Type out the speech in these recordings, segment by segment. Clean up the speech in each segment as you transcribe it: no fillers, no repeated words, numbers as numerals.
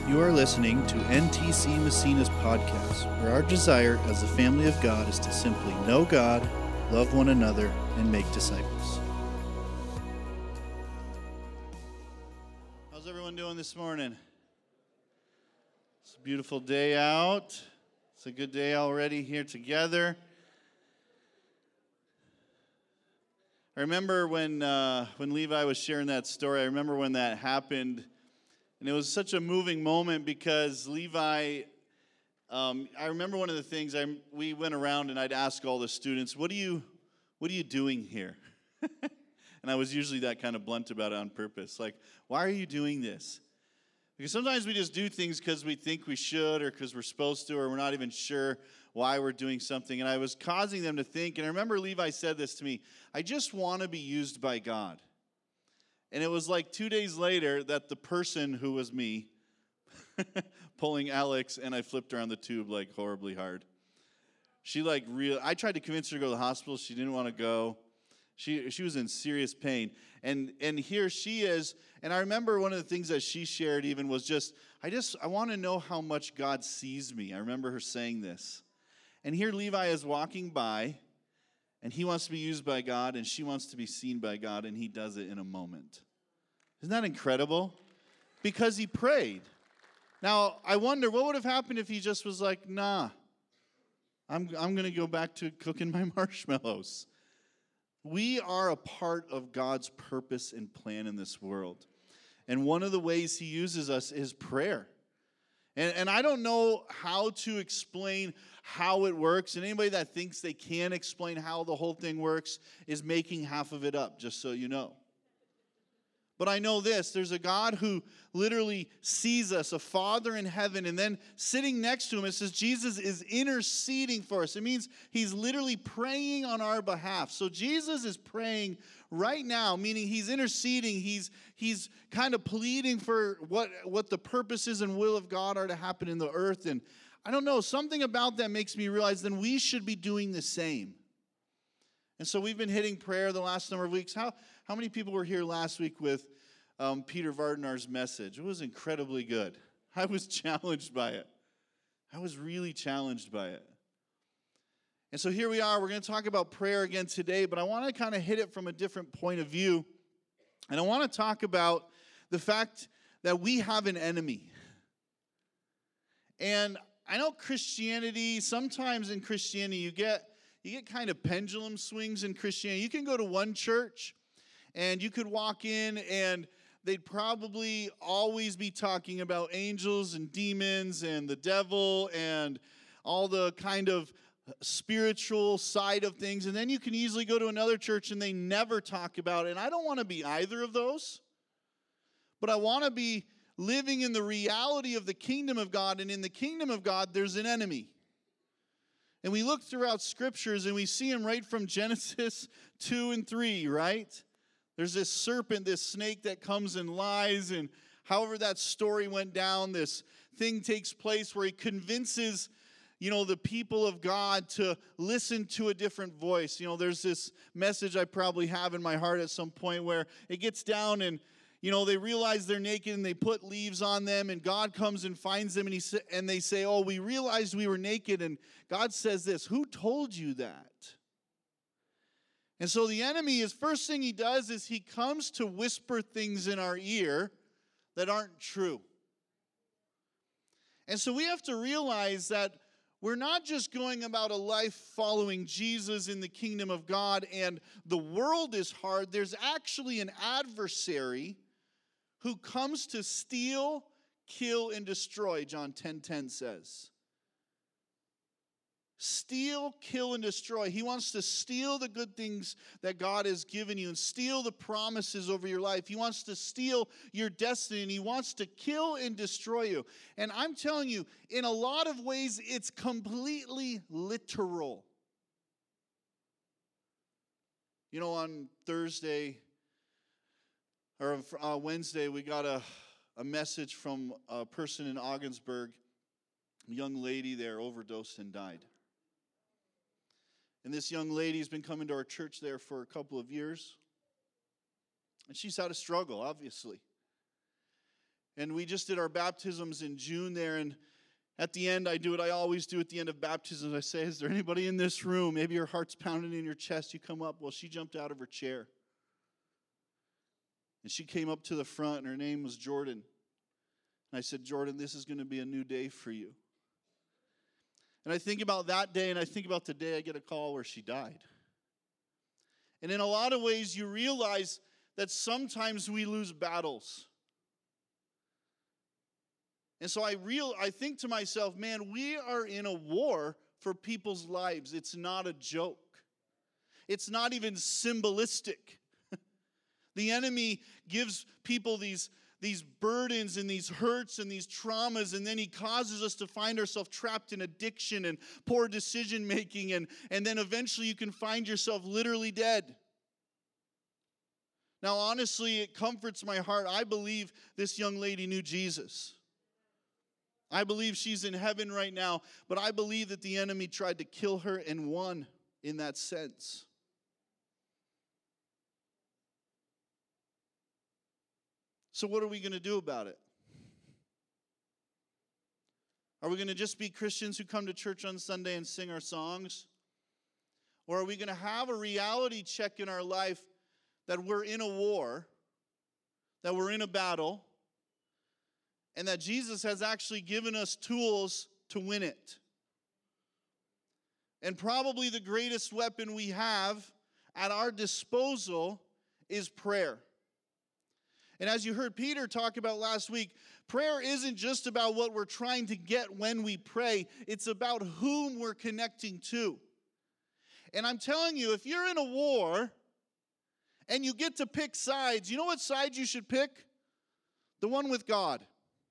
You are listening to NTC Messina's podcast, where our desire as the family of God is to simply know God, love one another, and make disciples. How's everyone doing this morning? It's a beautiful day out. It's a good day already here together. I remember when Levi was sharing that story, I remember when that happened. And it was such a moving moment because Levi, I remember one of the things, we went around and I'd ask all the students, what are you doing here? And I was usually that kind of blunt about it on purpose. Like, why are you doing this? Because sometimes we just do things because we think we should or because we're supposed to, or we're not even sure why we're doing something. And I was causing them to think, and I remember Levi said this to me, I just want to be used by God. And it was like 2 days later that the person who was me pulling Alex, and I flipped her on the tube like horribly hard. I tried to convince her to go to the hospital. She didn't want to go. She was in serious pain. And here she is. And I remember one of the things that she shared even was I want to know how much God sees me. I remember her saying this. And here Levi is walking by. And he wants to be used by God, and she wants to be seen by God, and he does it in a moment. Isn't that incredible? Because he prayed. Now, I wonder, what would have happened if he just was like, nah, I'm going to go back to cooking my marshmallows. We are a part of God's purpose and plan in this world. And one of the ways he uses us is prayer. And I don't know how to explain how it works. And anybody that thinks they can explain how the whole thing works is making half of it up, just so you know. But I know this, there's a God who literally sees us, a Father in heaven, and then sitting next to him, it says Jesus is interceding for us. It means he's literally praying on our behalf. So Jesus is praying right now, meaning he's interceding, he's kind of pleading for what the purposes and will of God are to happen in the earth. And I don't know, something about that makes me realize then we should be doing the same. And so we've been hitting prayer the last number of weeks. How many people were here last week with Peter Vardinar's message? It was incredibly good. I was challenged by it. I was really challenged by it. And so here we are. We're going to talk about prayer again today, but I want to kind of hit it from a different point of view. And I want to talk about the fact that we have an enemy. And I know Christianity, sometimes in Christianity you get kind of pendulum swings in Christianity. You can go to one church and you could walk in and they'd probably always be talking about angels and demons and the devil and all the kind of spiritual side of things. And then you can easily go to another church and they never talk about it. And I don't want to be either of those. But I want to be living in the reality of the kingdom of God. And in the kingdom of God, there's an enemy. And we look throughout scriptures and we see him right from Genesis 2 and 3, right? There's this serpent, this snake that comes and lies. And however that story went down, this thing takes place where he convinces, the people of God to listen to a different voice. There's this message I probably have in my heart at some point where it gets down and they realize they're naked and they put leaves on them and God comes and finds them and they say, oh, we realized we were naked. And God says this, who told you that? And so the enemy, first thing he does is he comes to whisper things in our ear that aren't true. And so we have to realize that we're not just going about a life following Jesus in the kingdom of God and the world is hard. There's actually an adversary who comes to steal, kill, and destroy, John 10:10 says. Steal, kill, and destroy. He wants to steal the good things that God has given you and steal the promises over your life. He wants to steal your destiny, and he wants to kill and destroy you. And I'm telling you, in a lot of ways, it's completely literal. On Thursday, or Wednesday, we got a message from a person in Ogdensburg. A young lady there overdosed and died. And this young lady's been coming to our church there for a couple of years. And she's had a struggle, obviously. And we just did our baptisms in June there. And at the end, I do what I always do at the end of baptisms. I say, is there anybody in this room? Maybe your heart's pounding in your chest. You come up. Well, she jumped out of her chair. And she came up to the front, and her name was Jordan. And I said, Jordan, this is going to be a new day for you. And I think about that day, and I think about the day I get a call where she died. And in a lot of ways, you realize that sometimes we lose battles. And so I think to myself, man, we are in a war for people's lives. It's not a joke. It's not even symbolistic. The enemy gives people these burdens and these hurts and these traumas, and then he causes us to find ourselves trapped in addiction and poor decision making, and then eventually you can find yourself literally dead. Now, honestly, it comforts my heart. I believe this young lady knew Jesus. I believe she's in heaven right now, but I believe that the enemy tried to kill her and won in that sense. So what are we going to do about it? Are we going to just be Christians who come to church on Sunday and sing our songs? Or are we going to have a reality check in our life that we're in a war, that we're in a battle, and that Jesus has actually given us tools to win it? And probably the greatest weapon we have at our disposal is prayer. And as you heard Peter talk about last week, prayer isn't just about what we're trying to get when we pray. It's about whom we're connecting to. And I'm telling you, if you're in a war and you get to pick sides, you know what side you should pick? The one with God.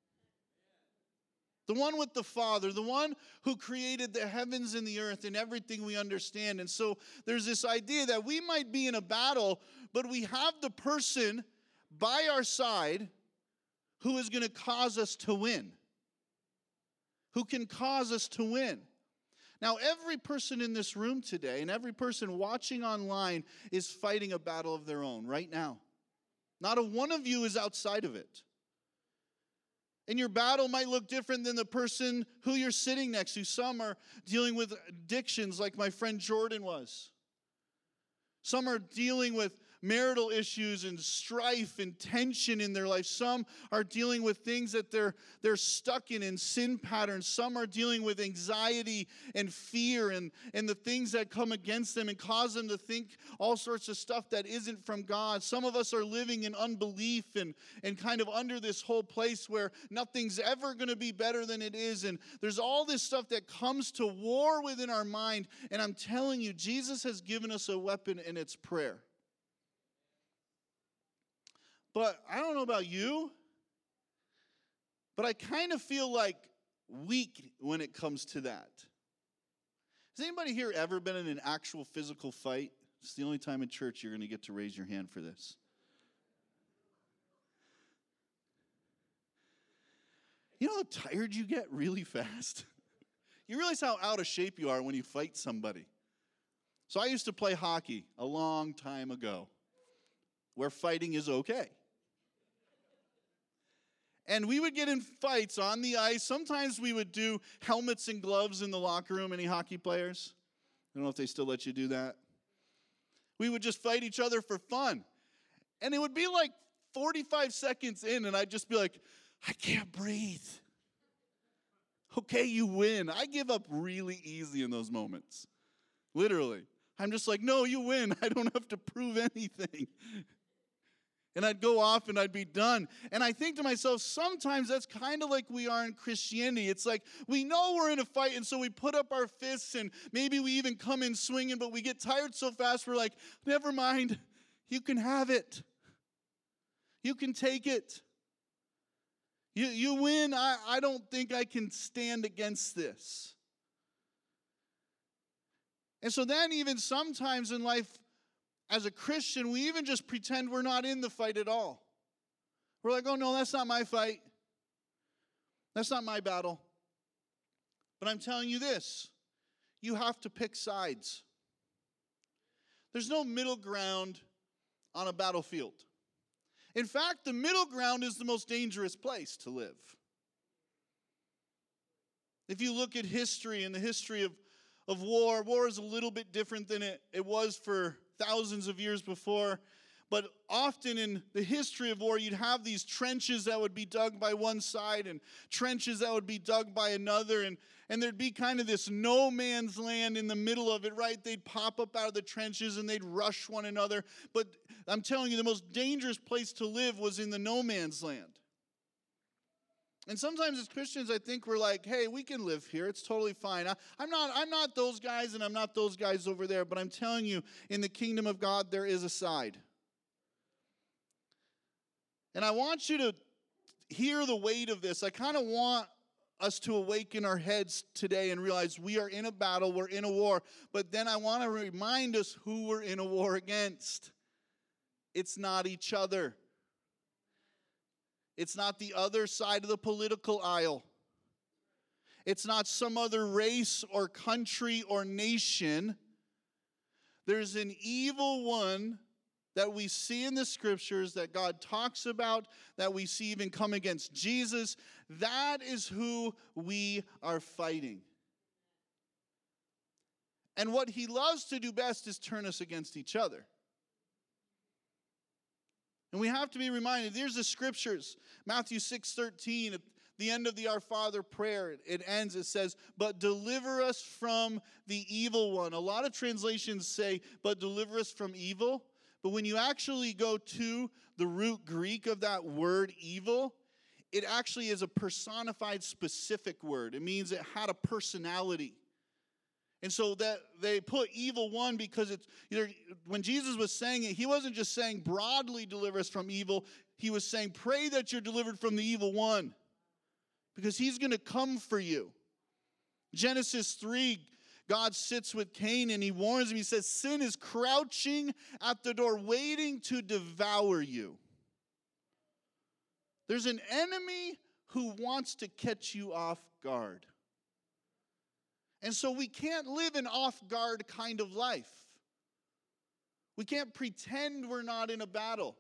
The one with the Father, the one who created the heavens and the earth and everything we understand. And so there's this idea that we might be in a battle, but we have the person by our side who is going to cause us to win. Who can cause us to win. Now, every person in this room today and every person watching online is fighting a battle of their own right now. Not a one of you is outside of it. And your battle might look different than the person who you're sitting next to. Some are dealing with addictions like my friend Jordan was. Some are dealing with marital issues and strife and tension in their life. Some are dealing with things that they're stuck in sin patterns. Some are dealing with anxiety and fear and the things that come against them and cause them to think all sorts of stuff that isn't from God. Some of us are living in unbelief and kind of under this whole place where nothing's ever going to be better than it is. And there's all this stuff that comes to war within our mind. And I'm telling you, Jesus has given us a weapon, and it's prayer. But I don't know about you, but I kind of feel like weak when it comes to that. Has anybody here ever been in an actual physical fight? It's the only time in church you're going to get to raise your hand for this. You know how tired you get really fast? You realize how out of shape you are when you fight somebody. So I used to play hockey a long time ago, where fighting is okay. And we would get in fights on the ice. Sometimes we would do helmets and gloves in the locker room. Any hockey players? I don't know if they still let you do that. We would just fight each other for fun. And it would be like 45 seconds in, and I'd just be like, I can't breathe. Okay, you win. I give up really easy in those moments. Literally. I'm just like, no, you win. I don't have to prove anything. And I'd go off and I'd be done. And I think to myself, sometimes that's kind of like we are in Christianity. It's like we know we're in a fight, and so we put up our fists, and maybe we even come in swinging, but we get tired so fast, we're like, never mind. You can have it. You can take it. You win. I don't think I can stand against this. And so then even sometimes in life, as a Christian, we even just pretend we're not in the fight at all. We're like, oh no, that's not my fight. That's not my battle. But I'm telling you this, you have to pick sides. There's no middle ground on a battlefield. In fact, the middle ground is the most dangerous place to live. If you look at history and the history of war is a little bit different than it was for thousands of years before. But often in the history of war, you'd have these trenches that would be dug by one side and trenches that would be dug by another. And there'd be kind of this no man's land in the middle of it, right? They'd pop up out of the trenches and they'd rush one another. But I'm telling you, the most dangerous place to live was in the no man's land. And sometimes as Christians, I think we're like, hey, we can live here. It's totally fine. I'm not those guys and I'm not those guys over there. But I'm telling you, in the kingdom of God, there is a side. And I want you to hear the weight of this. I kind of want us to awaken our heads today and realize we are in a battle, we're in a war. But then I want to remind us who we're in a war against. It's not each other. It's not the other side of the political aisle. It's not some other race or country or nation. There's an evil one that we see in the scriptures that God talks about, that we see even come against Jesus. That is who we are fighting. And what he loves to do best is turn us against each other. And we have to be reminded, there's the scriptures, Matthew 6:13, at the end of the Our Father prayer, it ends, it says, but deliver us from the evil one. A lot of translations say, but deliver us from evil. But when you actually go to the root Greek of that word evil, it actually is a personified specific word. It means it had a personality. And so that they put evil one because it's, when Jesus was saying it, he wasn't just saying broadly deliver us from evil. He was saying pray that you're delivered from the evil one because he's going to come for you. Genesis 3, God sits with Cain and he warns him. He says, sin is crouching at the door waiting to devour you. There's an enemy who wants to catch you off guard. And so we can't live an off-guard kind of life. We can't pretend we're not in a battle.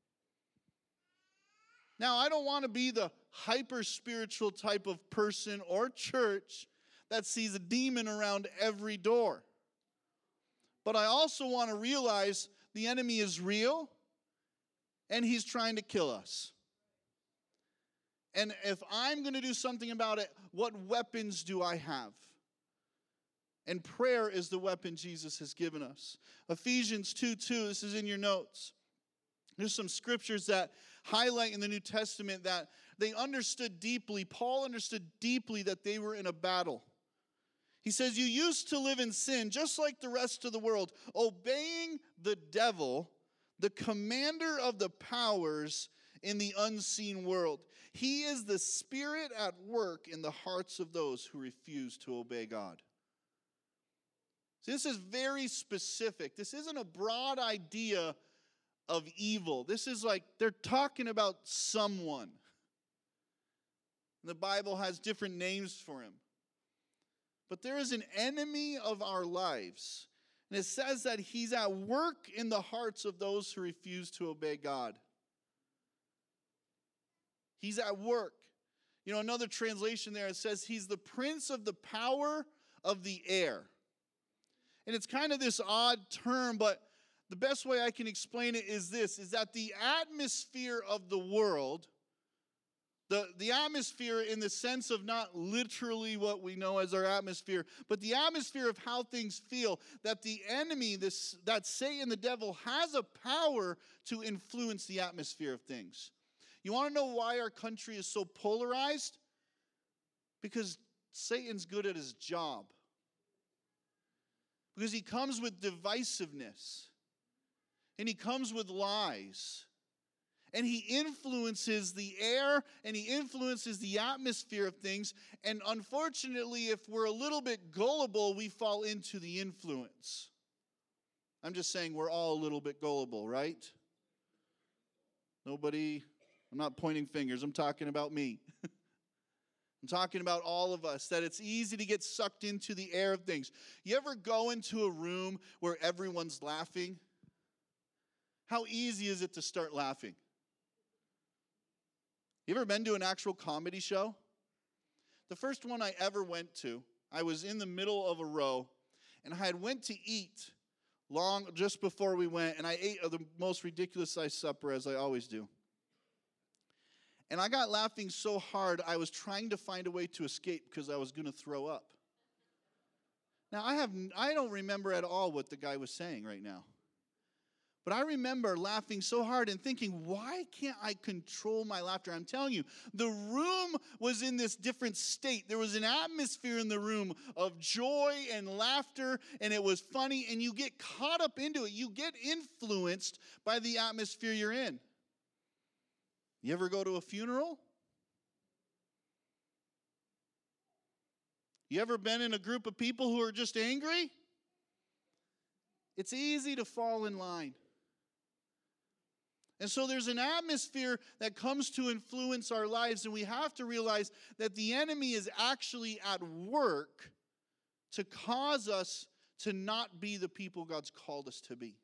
Now, I don't want to be the hyper-spiritual type of person or church that sees a demon around every door. But I also want to realize the enemy is real and he's trying to kill us. And if I'm going to do something about it, what weapons do I have? And prayer is the weapon Jesus has given us. Ephesians 2:2, this is in your notes. There's some scriptures that highlight in the New Testament that they understood deeply. Paul understood deeply that they were in a battle. He says, you used to live in sin just like the rest of the world, obeying the devil, the commander of the powers in the unseen world. He is the spirit at work in the hearts of those who refuse to obey God. See, this is very specific. This isn't a broad idea of evil. This is like they're talking about someone. The Bible has different names for him. But there is an enemy of our lives. And it says that he's at work in the hearts of those who refuse to obey God. He's at work. You know, another translation there, it says he's the prince of the power of the air. And it's kind of this odd term, but the best way I can explain it is this, is that the atmosphere of the world, the atmosphere in the sense of not literally what we know as our atmosphere, but the atmosphere of how things feel, that the enemy, that Satan, the devil, has a power to influence the atmosphere of things. You want to know why our country is so polarized? Because Satan's good at his job. Because he comes with divisiveness. And he comes with lies. And he influences the air and he influences the atmosphere of things. And unfortunately, if we're a little bit gullible, we fall into the influence. I'm just saying we're all a little bit gullible, right? Nobody, I'm not pointing fingers, I'm talking about me. I'm talking about all of us, that it's easy to get sucked into the air of things. You ever go into a room where everyone's laughing? How easy is it to start laughing? You ever been to an actual comedy show? The first one I ever went to, I was in the middle of a row, and I had went to eat just before we went, and I ate the most ridiculous sized supper, as I always do. And I got laughing so hard, I was trying to find a way to escape because I was going to throw up. Now, I don't remember at all what the guy was saying right now. But I remember laughing so hard and thinking, why can't I control my laughter? I'm telling you, the room was in this different state. There was an atmosphere in the room of joy and laughter, and it was funny, and you get caught up into it. You get influenced by the atmosphere you're in. You ever go to a funeral? You ever been in a group of people who are just angry? It's easy to fall in line. And so there's an atmosphere that comes to influence our lives, and we have to realize that the enemy is actually at work to cause us to not be the people God's called us to be.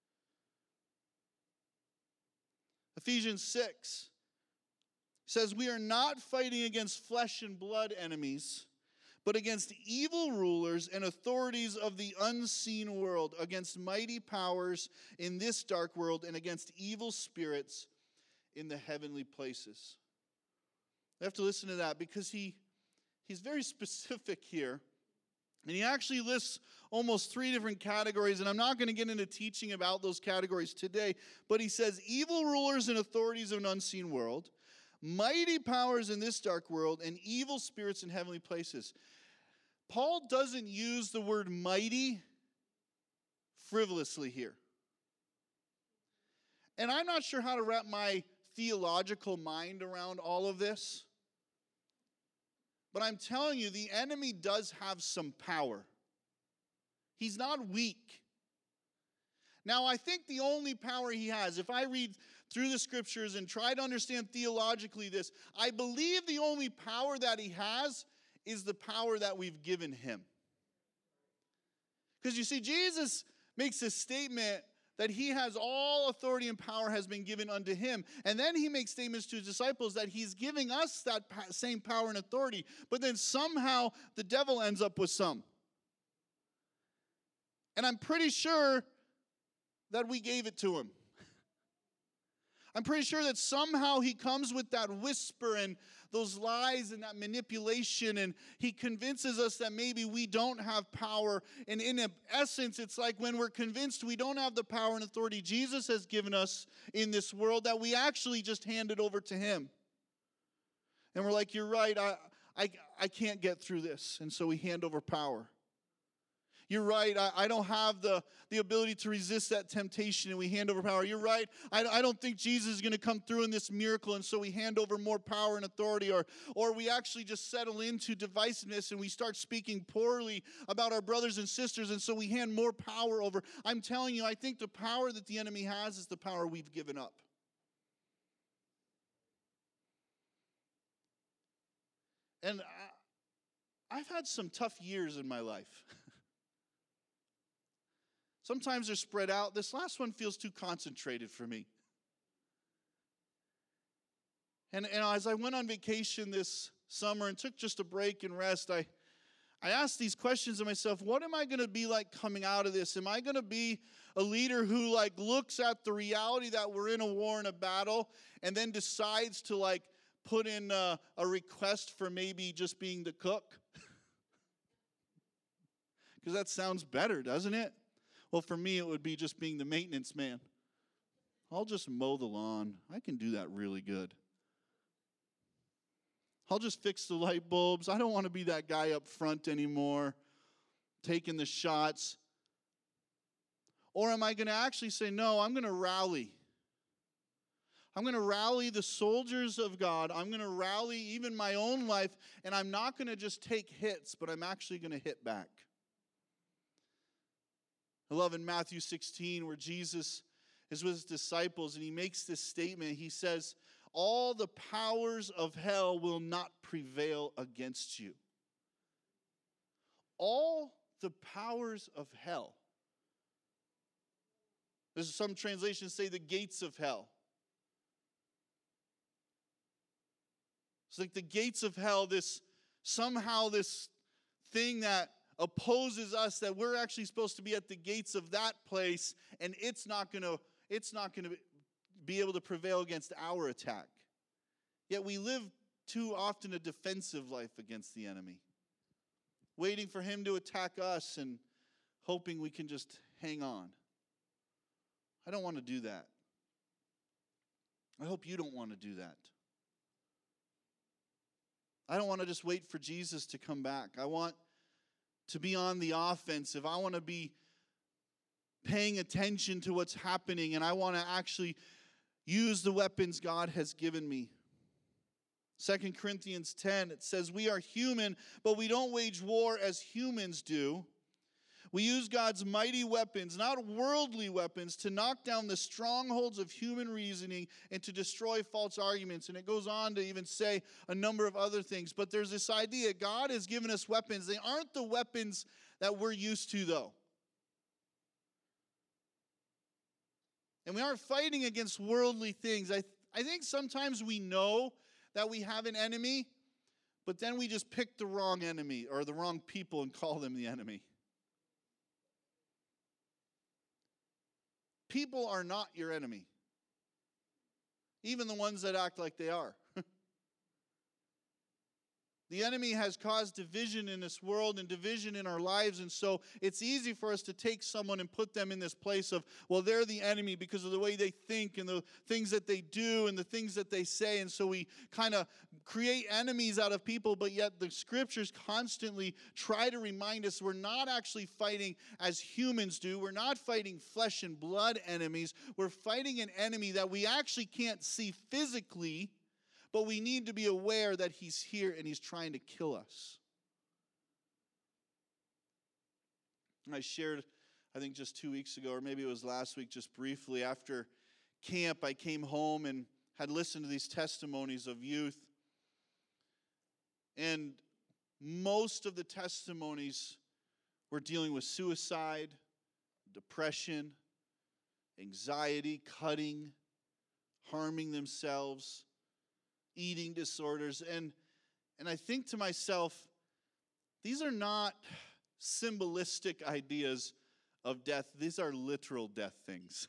Ephesians 6 says, we are not fighting against flesh and blood enemies, but against evil rulers and authorities of the unseen world, against mighty powers in this dark world, and against evil spirits in the heavenly places. I have to listen to that because he's very specific here. And he actually lists almost 3 different categories, and I'm not going to get into teaching about those categories today, but he says evil rulers and authorities of an unseen world, mighty powers in this dark world, and evil spirits in heavenly places. Paul doesn't use the word mighty frivolously here. And I'm not sure how to wrap my theological mind around all of this. But I'm telling you, the enemy does have some power. He's not weak. Now, I think the only power he has, if I read through the scriptures and try to understand theologically this, I believe the only power that he has is the power that we've given him. Because you see, Jesus makes this statement that he has all authority and power has been given unto him. And then he makes statements to his disciples that he's giving us that same power and authority. But then somehow the devil ends up with some. And I'm pretty sure that we gave it to him. I'm pretty sure that somehow he comes with that whisper and those lies and that manipulation, and he convinces us that maybe we don't have power. And in essence, it's like when we're convinced we don't have the power and authority Jesus has given us in this world, that we actually just hand it over to him. And we're like, you're right, I can't get through this. And so we hand over power. You're right, I don't have the ability to resist that temptation, and we hand over power. You're right, I don't think Jesus is going to come through in this miracle, and so we hand over more power and authority. Or we actually just settle into divisiveness, and we start speaking poorly about our brothers and sisters, and so we hand more power over. I'm telling you, I think the power that the enemy has is the power we've given up. And I've had some tough years in my life. Sometimes they're spread out. This last one feels too concentrated for me. And as I went on vacation this summer and took just a break and rest, I asked these questions of myself. What am I going to be like coming out of this? Am I going to be a leader who looks at the reality that we're in a war and a battle and then decides to put in a request for maybe just being the cook? Because that sounds better, doesn't it? Well, for me, it would be just being the maintenance man. I'll just mow the lawn. I can do that really good. I'll just fix the light bulbs. I don't want to be that guy up front anymore, taking the shots. Or am I going to actually say, no, I'm going to rally. I'm going to rally the soldiers of God. I'm going to rally even my own life, and I'm not going to just take hits, but I'm actually going to hit back. I love in Matthew 16 where Jesus is with his disciples and he makes this statement. He says, all the powers of hell will not prevail against you. All the powers of hell. There's some translations say the gates of hell. It's like the gates of hell, this thing that opposes us, that we're actually supposed to be at the gates of that place, and it's not going to be able to prevail against our attack. Yet we live too often a defensive life against the enemy, waiting for him to attack us and hoping we can just hang on. I don't want to do that. I hope you don't want to do that. I don't want to just wait for Jesus to come back. I want to be on the offensive. I want to be paying attention to what's happening, and I want to actually use the weapons God has given me. 2 Corinthians 10, it says, we are human, but we don't wage war as humans do. We use God's mighty weapons, not worldly weapons, to knock down the strongholds of human reasoning and to destroy false arguments. And it goes on to even say a number of other things. But there's this idea, God has given us weapons. They aren't the weapons that we're used to, though. And we aren't fighting against worldly things. I think sometimes we know that we have an enemy, but then we just pick the wrong enemy or the wrong people and call them the enemy. People are not your enemy, even the ones that act like they are. The enemy has caused division in this world and division in our lives, and so it's easy for us to take someone and put them in this place of, well, they're the enemy because of the way they think and the things that they do and the things that they say, and so we kind of create enemies out of people, but yet the scriptures constantly try to remind us we're not actually fighting as humans do. We're not fighting flesh and blood enemies. We're fighting an enemy that we actually can't see physically, but we need to be aware that he's here and he's trying to kill us. I shared, I think just 2 weeks ago, or maybe it was last week, just briefly, after camp, I came home and had listened to these testimonies of youth. And most of the testimonies were dealing with suicide, depression, anxiety, cutting, harming themselves, eating disorders. And I think to myself, these are not symbolistic ideas of death. These are literal death things.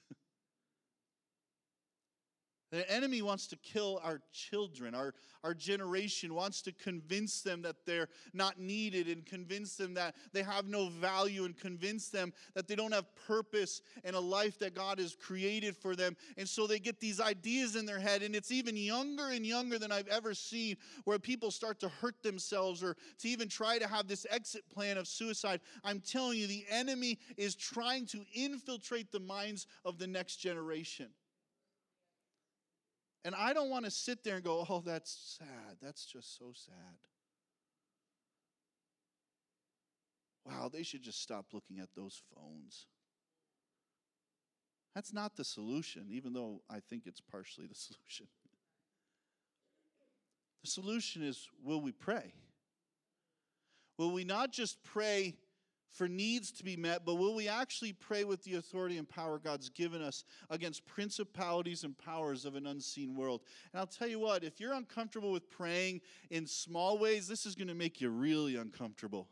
The enemy wants to kill our children. Our generation wants to convince them that they're not needed and convince them that they have no value and convince them that they don't have purpose and a life that God has created for them. And so they get these ideas in their head, and it's even younger and younger than I've ever seen, where people start to hurt themselves or to even try to have this exit plan of suicide. I'm telling you, the enemy is trying to infiltrate the minds of the next generation. And I don't want to sit there and go, oh, that's sad. That's just so sad. Wow, they should just stop looking at those phones. That's not the solution, even though I think it's partially the solution. The solution is, will we pray? Will we not just pray for needs to be met, but will we actually pray with the authority and power God's given us against principalities and powers of an unseen world? And I'll tell you what, if you're uncomfortable with praying in small ways, this is going to make you really uncomfortable.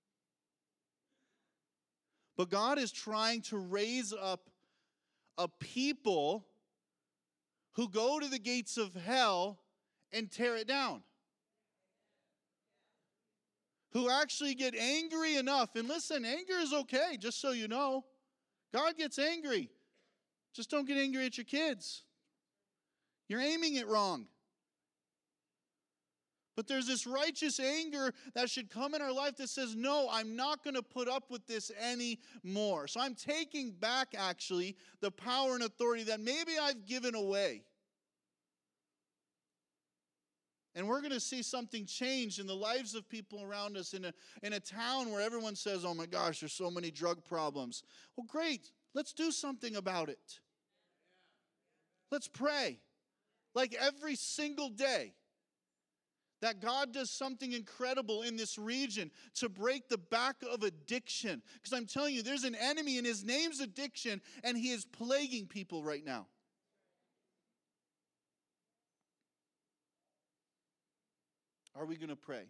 But God is trying to raise up a people who go to the gates of hell and tear it down. Who actually get angry enough. And listen, anger is okay, just so you know. God gets angry. Just don't get angry at your kids. You're aiming it wrong. But there's this righteous anger that should come in our life that says, no, I'm not going to put up with this anymore. So I'm taking back, actually, the power and authority that maybe I've given away. And we're going to see something change in the lives of people around us in a town where everyone says, oh my gosh, there's so many drug problems. Well, great. Let's do something about it. Let's pray. Like every single day. That God does something incredible in this region to break the back of addiction. Because I'm telling you, there's an enemy and his name's addiction, and he is plaguing people right now. are we going to pray?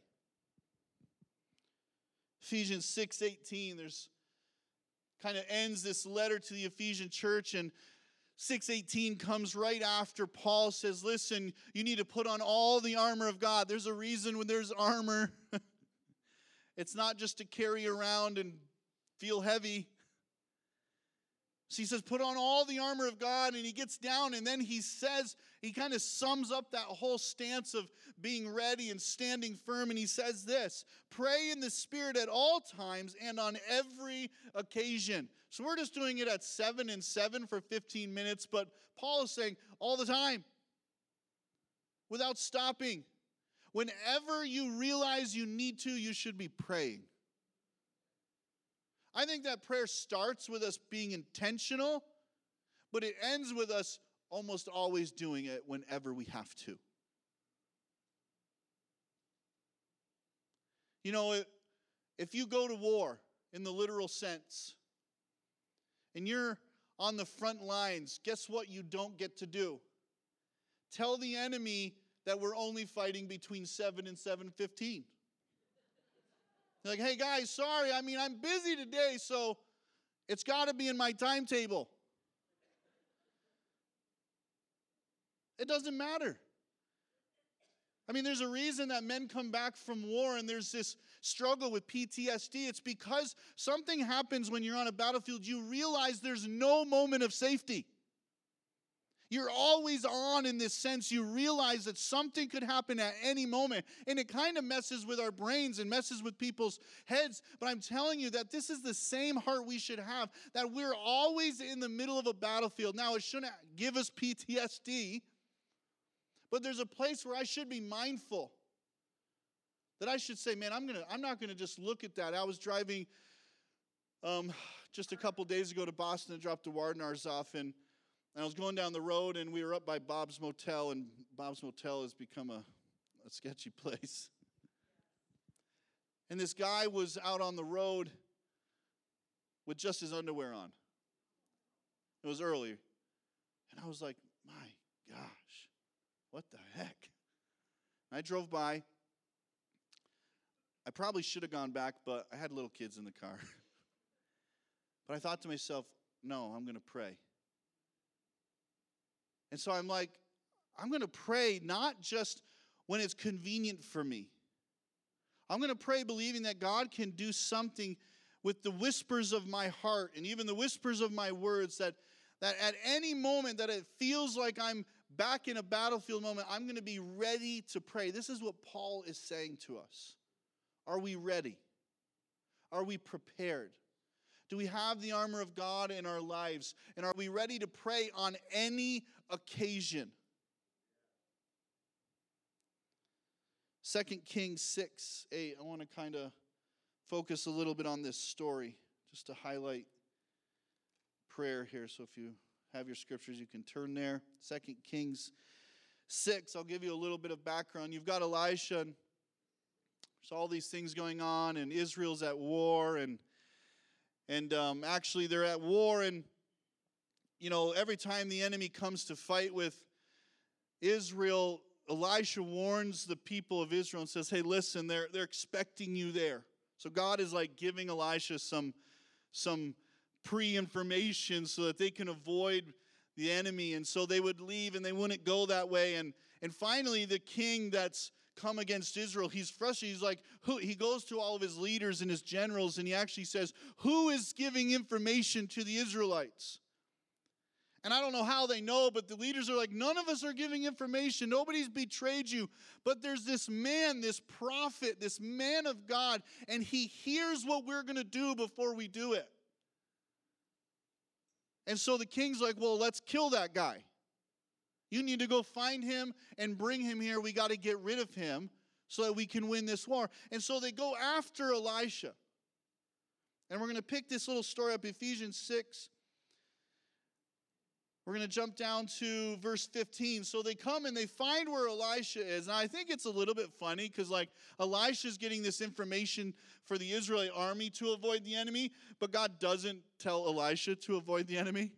Ephesians 6:18, there's kind of ends this letter to the Ephesian church, and 6:18 comes right after Paul says, listen, you need to put on all the armor of God. There's a reason when there's armor. It's not just to carry around and feel heavy. So he says, put on all the armor of God, and he gets down, and then he says, he kind of sums up that whole stance of being ready and standing firm, and he says this, pray in the Spirit at all times and on every occasion. So we're just doing it at 7 and 7 for 15 minutes, but Paul is saying all the time, without stopping. Whenever you realize you need to, you should be praying. I think that prayer starts with us being intentional, but it ends with us almost always doing it whenever we have to. You know, if you go to war in the literal sense, and you're on the front lines, guess what you don't get to do? Tell the enemy that we're only fighting between 7 and 7:15. They're like, hey guys, sorry, I'm busy today, so it's got to be in my timetable. It doesn't matter. There's a reason that men come back from war and there's this struggle with PTSD. It's because something happens when you're on a battlefield. You realize there's no moment of safety. You're always on in this sense. You realize that something could happen at any moment. And it kind of messes with our brains and messes with people's heads. But I'm telling you that this is the same heart we should have, that we're always in the middle of a battlefield. Now, it shouldn't give us PTSD, but there's a place where I should be mindful. That I should say, man, I'm not going to just look at that. I was driving just a couple days ago to Boston to drop the Wardenars off, and I was going down the road, and we were up by Bob's Motel, and Bob's Motel has become a sketchy place. And this guy was out on the road with just his underwear on. It was early. And I was like, my gosh, what the heck? And I drove by. I probably should have gone back, but I had little kids in the car. But I thought to myself, no, I'm going to pray. And so I'm like, I'm going to pray not just when it's convenient for me. I'm going to pray believing that God can do something with the whispers of my heart and even the whispers of my words, that at any moment that it feels like I'm back in a battlefield moment, I'm going to be ready to pray. This is what Paul is saying to us. Are we ready? Are we prepared? Do we have the armor of God in our lives? And are we ready to pray on any occasion? 2 Kings 6:8. I want to kind of focus a little bit on this story, just to highlight prayer here. So if you have your scriptures, you can turn there. 2 Kings 6. I'll give you a little bit of background. You've got Elisha, and there's all these things going on, and Israel's at war, and actually they're at war, and every time the enemy comes to fight with Israel, Elisha warns the people of Israel and says, hey, listen, they're expecting you there. So God is like giving Elisha some pre-information so that they can avoid the enemy. And so they would leave and they wouldn't go that way. And finally, the king that's come against Israel, he's frustrated. He's like, he goes to all of his leaders and his generals, and he actually says, who is giving information to the Israelites? And I don't know how they know, but the leaders are like, none of us are giving information. Nobody's betrayed you. But there's this man, this prophet, this man of God, and he hears what we're going to do before we do it. And so the king's like, well, let's kill that guy. You need to go find him and bring him here. We got to get rid of him so that we can win this war. And so they go after Elisha. And we're going to pick this little story up, Ephesians 6. We're going to jump down to verse 15. So they come and they find where Elisha is. And I think it's a little bit funny because Elisha's getting this information for the Israelite army to avoid the enemy, but God doesn't tell Elisha to avoid the enemy.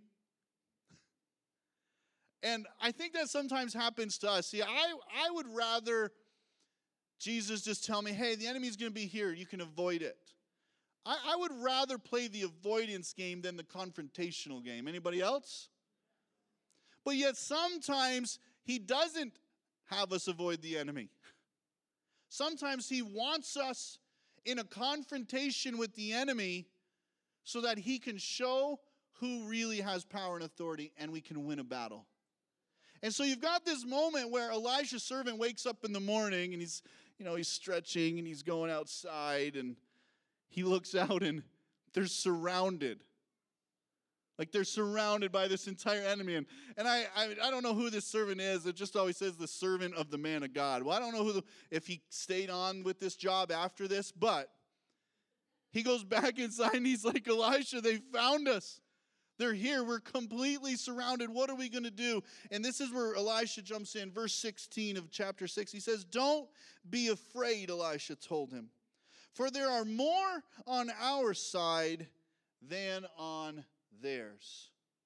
And I think that sometimes happens to us. See, I would rather Jesus just tell me, hey, the enemy's going to be here. You can avoid it. I would rather play the avoidance game than the confrontational game. Anybody else? But yet sometimes he doesn't have us avoid the enemy. Sometimes he wants us in a confrontation with the enemy so that he can show who really has power and authority and we can win a battle. And so you've got this moment where Elisha's servant wakes up in the morning and he's stretching and he's going outside and he looks out and they're surrounded. Like they're surrounded by this entire enemy. And I don't know who this servant is. It just always says the servant of the man of God. Well, I don't know if he stayed on with this job after this, but he goes back inside and he's like, Elisha, they found us. They're here. We're completely surrounded. What are we going to do? And this is where Elisha jumps in. Verse 16 of chapter 6. He says, don't be afraid, Elisha told him. For there are more on our side than on theirs.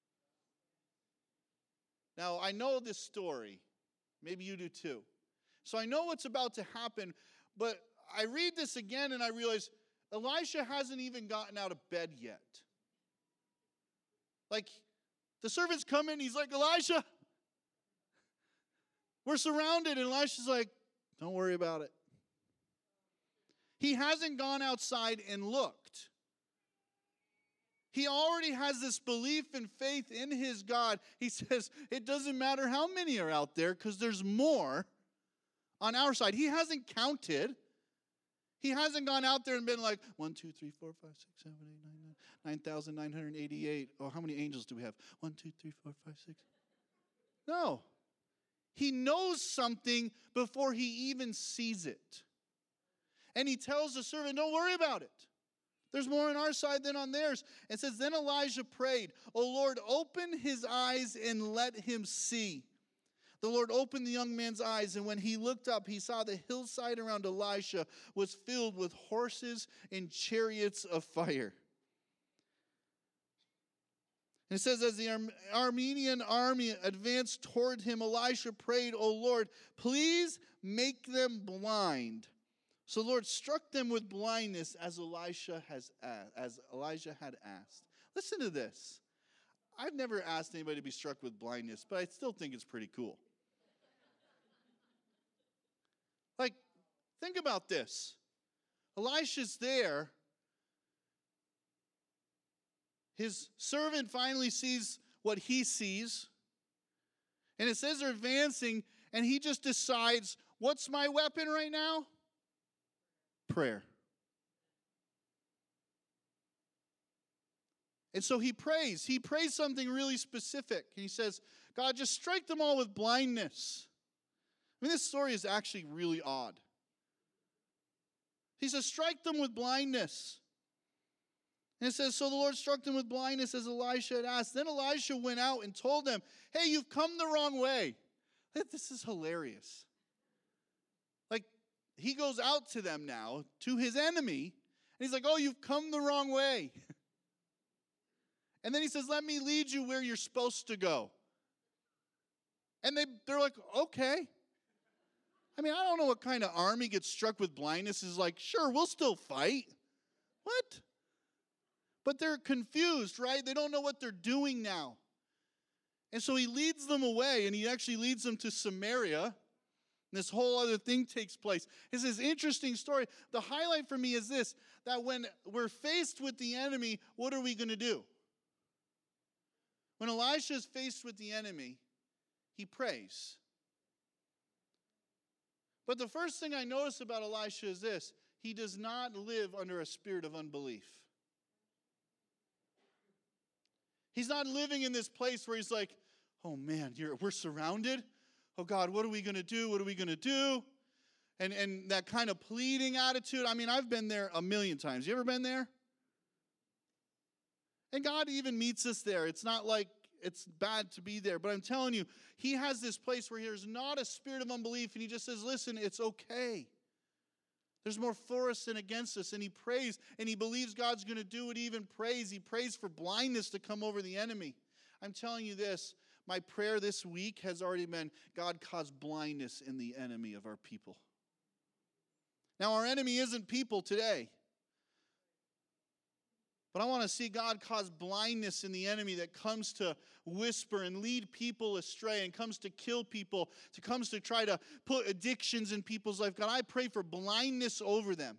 Now, I know this story. Maybe you do too. So I know what's about to happen. But I read this again and I realize Elisha hasn't even gotten out of bed yet. Like, the servants come in, he's like, Elisha, we're surrounded. And Elisha's like, don't worry about it. He hasn't gone outside and looked. He already has this belief and faith in his God. He says, it doesn't matter how many are out there because there's more on our side. He hasn't counted. He hasn't gone out there and been like, 1, 2, 3, 4, 5, 6, 7, 8, 9, 9,988. Oh, how many angels do we have? 1, 2, 3, 4, 5, 6. No. He knows something before he even sees it. And he tells the servant, don't worry about it. There's more on our side than on theirs. It says, then Elijah prayed, O Lord, open his eyes and let him see. The Lord opened the young man's eyes, and when he looked up, he saw the hillside around Elisha was filled with horses and chariots of fire. And it says, as the Aramean army advanced toward him, Elisha prayed, O Lord, please make them blind. So the Lord struck them with blindness as Elijah had asked. Listen to this. I've never asked anybody to be struck with blindness, but I still think it's pretty cool. Like, think about this. Elisha's there. His servant finally sees what he sees. And it says they're advancing, and he just decides, what's my weapon right now? Prayer. And so he prays. He prays something really specific. He says, God, just strike them all with blindness. I mean, this story is actually really odd. He says, strike them with blindness. And it says, so the Lord struck them with blindness as Elisha had asked. Then Elisha went out and told them, hey, you've come the wrong way. This is hilarious. Like, he goes out to them now, to his enemy, and he's like, oh, you've come the wrong way. And then he says, let me lead you where you're supposed to go. And they're like, okay. I mean, I don't know what kind of army gets struck with blindness is like, sure, we'll still fight. What? But they're confused, right? They don't know what they're doing now. And so he leads them away, and he actually leads them to Samaria. And this whole other thing takes place. It's this interesting story. The highlight for me is this, that when we're faced with the enemy, what are we going to do? When Elisha is faced with the enemy, he prays. But the first thing I notice about Elisha is this. He does not live under a spirit of unbelief. He's not living in this place where he's like, oh man, we're surrounded. Oh God, what are we going to do? What are we going to do? And that kind of pleading attitude. I mean, I've been there a million times. You ever been there? And God even meets us there. It's not like it's bad to be there. But I'm telling you, he has this place where there's not a spirit of unbelief. And he just says, listen, it's okay. There's more for us than against us. And he prays, and he believes God's going to do it. He even prays. He prays for blindness to come over the enemy. I'm telling you this. My prayer this week has already been, God, cause blindness in the enemy of our people. Now, our enemy isn't people today. But I want to see God cause blindness in the enemy that comes to whisper and lead people astray and comes to kill people, comes to try to put addictions in people's life. God, I pray for blindness over them.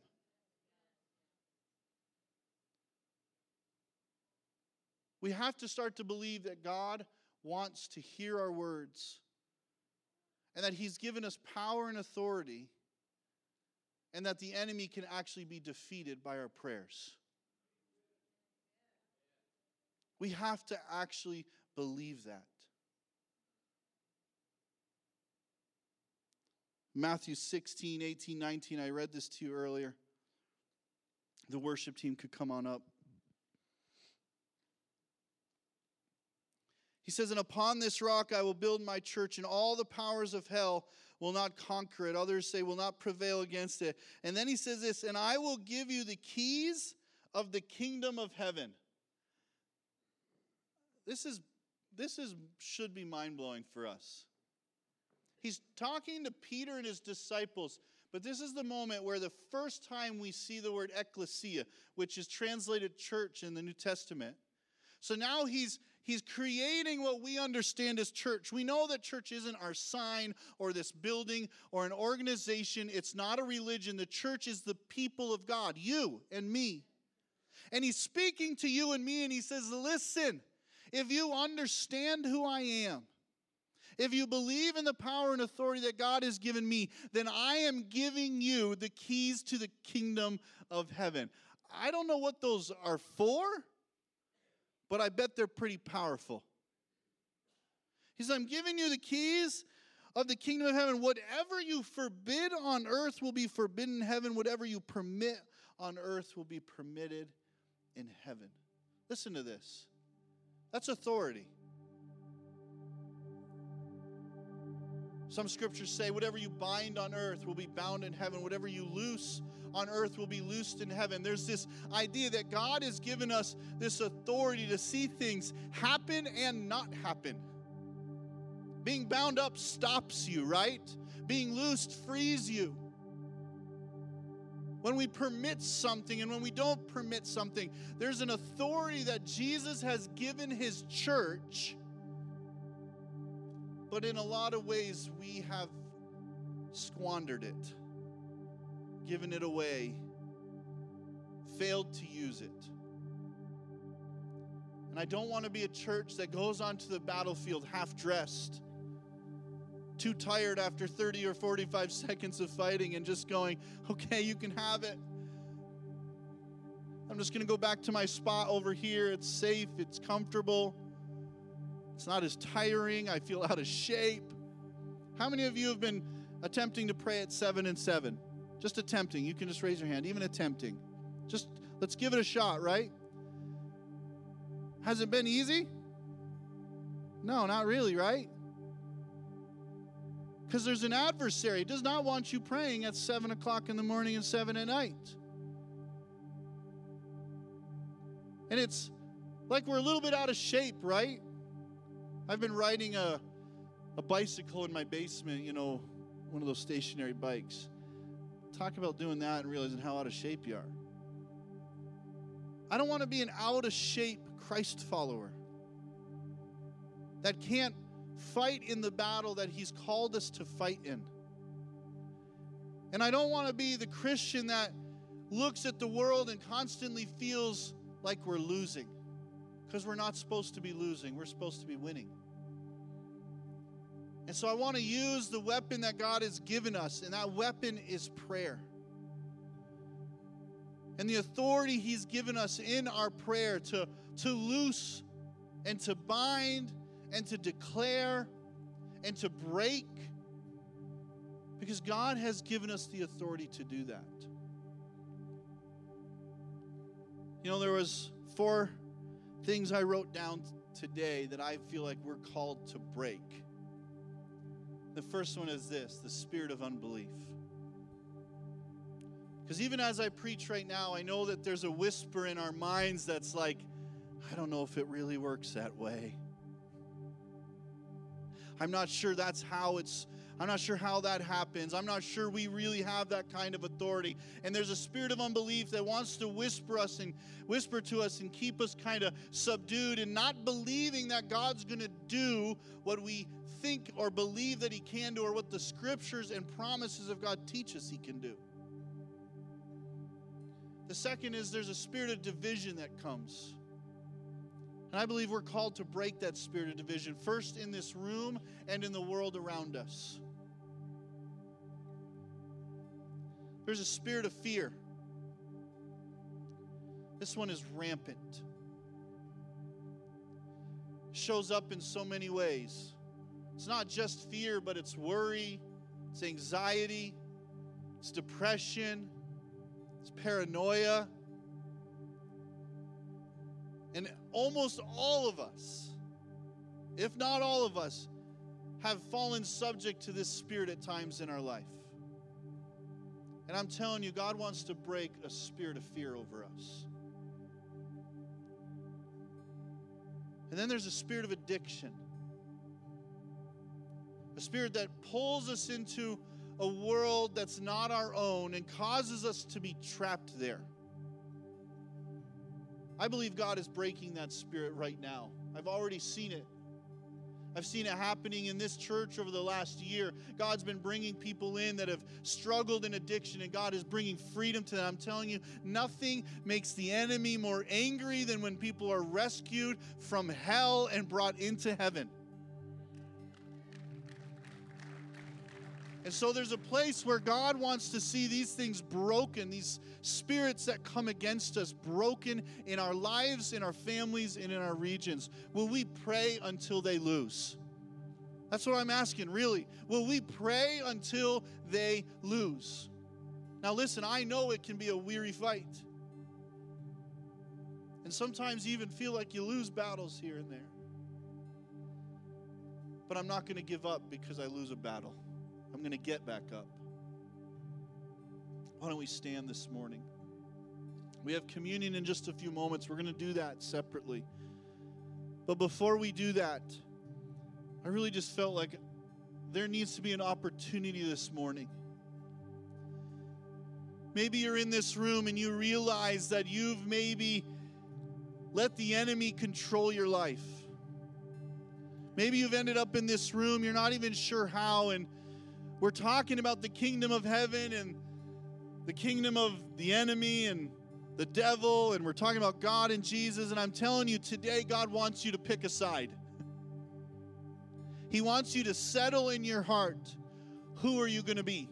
We have to start to believe that God wants to hear our words and that He's given us power and authority and that the enemy can actually be defeated by our prayers. We have to actually believe that. Matthew 16, 18, 19, I read this to you earlier. The worship team could come on up. He says, and upon this rock I will build my church, and all the powers of hell will not conquer it. Others say will not prevail against it. And then he says this, and I will give you the keys of the kingdom of heaven. This should be mind-blowing for us. He's talking to Peter and his disciples, but this is the moment where the first time we see the word ecclesia, which is translated church in the New Testament. So now he's creating what we understand as church. We know that church isn't our sign or this building or an organization. It's not a religion. The church is the people of God, you and me. And he's speaking to you and me, and he says, listen, if you understand who I am, if you believe in the power and authority that God has given me, then I am giving you the keys to the kingdom of heaven. I don't know what those are for, but I bet they're pretty powerful. He says, I'm giving you the keys of the kingdom of heaven. Whatever you forbid on earth will be forbidden in heaven. Whatever you permit on earth will be permitted in heaven. Listen to this. That's authority. Some scriptures say, whatever you bind on earth will be bound in heaven. Whatever you loose on earth will be loosed in heaven. There's this idea that God has given us this authority to see things happen and not happen. Being bound up stops you, right? Being loosed frees you. When we permit something and when we don't permit something, there's an authority that Jesus has given His church. But in a lot of ways, we have squandered it, given it away, failed to use it. And I don't want to be a church that goes onto the battlefield half-dressed, too tired after 30 or 45 seconds of fighting and just going, okay, you can have it. I'm just going to go back to my spot over here. It's safe. It's comfortable. It's not as tiring. I feel out of shape. How many of you have been attempting to pray at 7 and 7? Just attempting. You can just raise your hand. Even attempting. Just let's give it a shot, right? Has it been easy? No, not really, right? Because there's an adversary. He does not want you praying at 7 o'clock in the morning and 7 at night. And it's like we're a little bit out of shape, right? I've been riding a bicycle in my basement, one of those stationary bikes. Talk about doing that and realizing how out of shape you are. I don't want to be an out of shape Christ follower that can't fight in the battle that He's called us to fight in. And I don't want to be the Christian that looks at the world and constantly feels like we're losing. Because we're not supposed to be losing. We're supposed to be winning. And so I want to use the weapon that God has given us, and that weapon is prayer. And the authority He's given us in our prayer to loose and to bind and to declare and to break, because God has given us the authority to do that. There was 4 things I wrote down today that I feel like we're called to break. The first one is this: the spirit of unbelief. Because even as I preach right now, I know that there's a whisper in our minds that's like, I don't know if it really works that way. I'm not sure that's how it's I'm not sure how that happens. I'm not sure we really have that kind of authority. And there's a spirit of unbelief that wants to whisper to us and keep us kind of subdued and not believing that God's going to do what we think or believe that he can do, or what the scriptures and promises of God teach us he can do. The second is there's a spirit of division that comes. And I believe we're called to break that spirit of division, first in this room and in the world around us. There's a spirit of fear. This one is rampant. It shows up in so many ways. It's not just fear, but it's worry, it's anxiety, it's depression, it's paranoia. And almost all of us, if not all of us, have fallen subject to this spirit at times in our life. And I'm telling you, God wants to break a spirit of fear over us. And then there's a spirit of addiction. A spirit that pulls us into a world that's not our own and causes us to be trapped there. I believe God is breaking that spirit right now. I've already seen it. I've seen it happening in this church over the last year. God's been bringing people in that have struggled in addiction, and God is bringing freedom to them. I'm telling you, nothing makes the enemy more angry than when people are rescued from hell and brought into heaven. And so there's a place where God wants to see these things broken, these spirits that come against us broken in our lives, in our families, and in our regions. Will we pray until they lose? That's what I'm asking, really. Will we pray until they lose? Now listen, I know it can be a weary fight. And sometimes you even feel like you lose battles here and there. But I'm not going to give up because I lose a battle. I'm going to get back up. Why don't we stand this morning? We have communion in just a few moments. We're going to do that separately. But before we do that, I really just felt like there needs to be an opportunity this morning. Maybe you're in this room and you realize that you've maybe let the enemy control your life. Maybe you've ended up in this room, you're not even sure how, and we're talking about the kingdom of heaven and the kingdom of the enemy and the devil, and we're talking about God and Jesus, and I'm telling you today, God wants you to pick a side. He wants you to settle in your heart. Who are you going to be?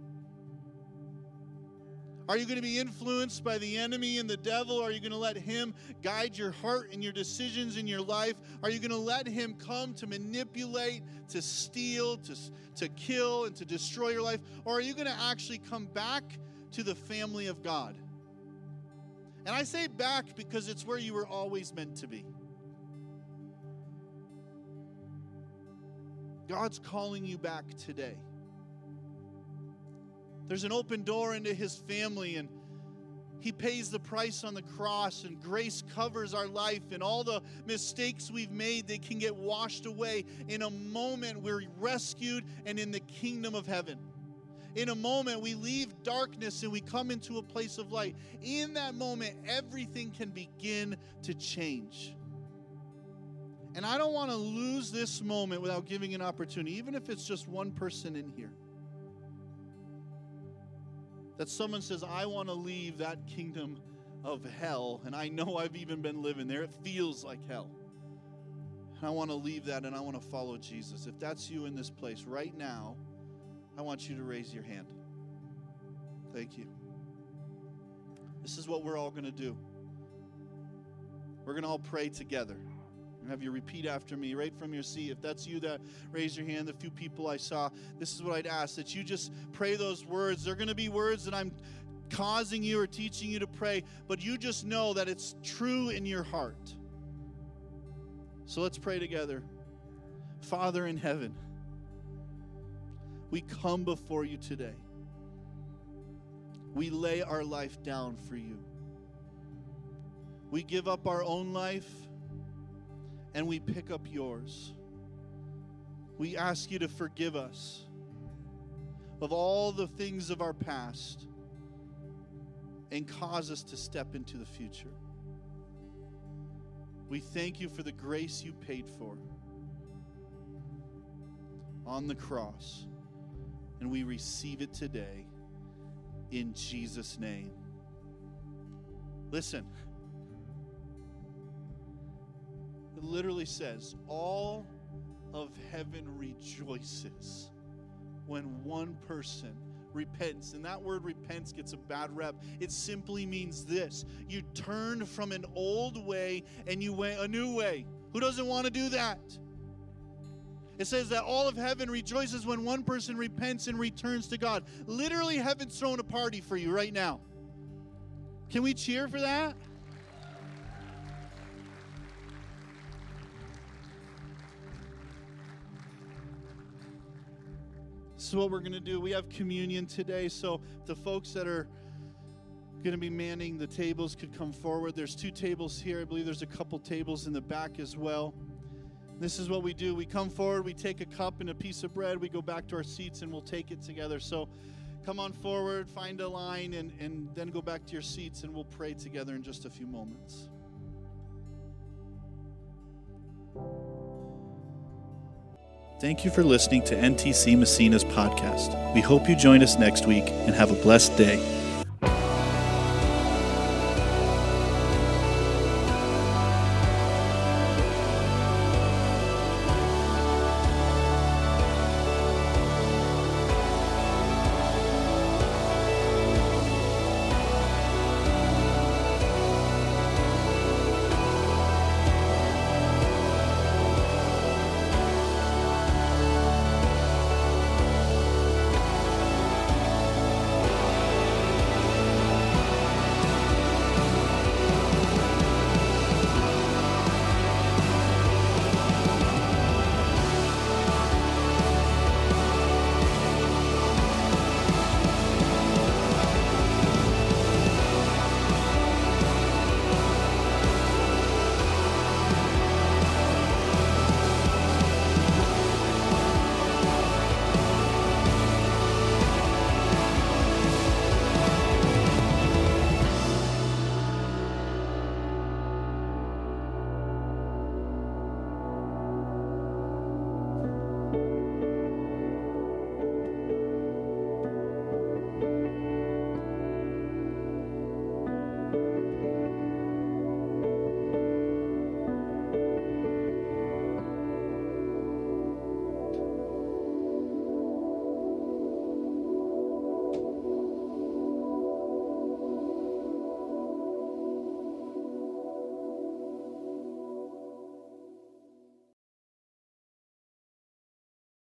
Are you going to be influenced by the enemy and the devil? Are you going to let him guide your heart and your decisions in your life? Are you going to let him come to manipulate, to steal, to kill, and to destroy your life? Or are you going to actually come back to the family of God? And I say back because it's where you were always meant to be. God's calling you back today. There's an open door into his family, and he pays the price on the cross, and grace covers our life, and all the mistakes we've made, they can get washed away. In a moment, we're rescued and in the kingdom of heaven. In a moment, we leave darkness and we come into a place of light. In that moment, everything can begin to change. And I don't want to lose this moment without giving an opportunity, even if it's just one person in here. That someone says, I want to leave that kingdom of hell, and I know I've even been living there. It feels like hell. And I want to leave that, and I want to follow Jesus. If that's you in this place right now, I want you to raise your hand. Thank you. This is what we're all going to do. We're going to all pray together. And have you repeat after me right from your seat. If that's you that raised your hand, the few people I saw, this is what I'd ask, that you just pray those words. They're going to be words that I'm causing you or teaching you to pray, but you just know that it's true in your heart. So let's pray together. Father in heaven, we come before you today. We lay our life down for you. We give up our own life, and we pick up yours. We ask you to forgive us of all the things of our past and cause us to step into the future. We thank you for the grace you paid for on the cross, and we receive it today in Jesus' name. Listen, it literally says, all of heaven rejoices when one person repents. And that word repents gets a bad rep. It simply means this: you turned from an old way and you went a new way. Who doesn't want to do that? It says that all of heaven rejoices when one person repents and returns to God. Literally, heaven's throwing a party for you right now. Can we cheer for that? This is what we're going to do. We have communion today, so the folks that are going to be manning the tables could come forward. There's 2 tables here. I believe there's a couple tables in the back as well. This is what we do. We come forward, we take a cup and a piece of bread, we go back to our seats, and we'll take it together. So come on forward, find a line, and then go back to your seats, and we'll pray together in just a few moments. Thank you for listening to NTC Massena's podcast. We hope you join us next week, and have a blessed day.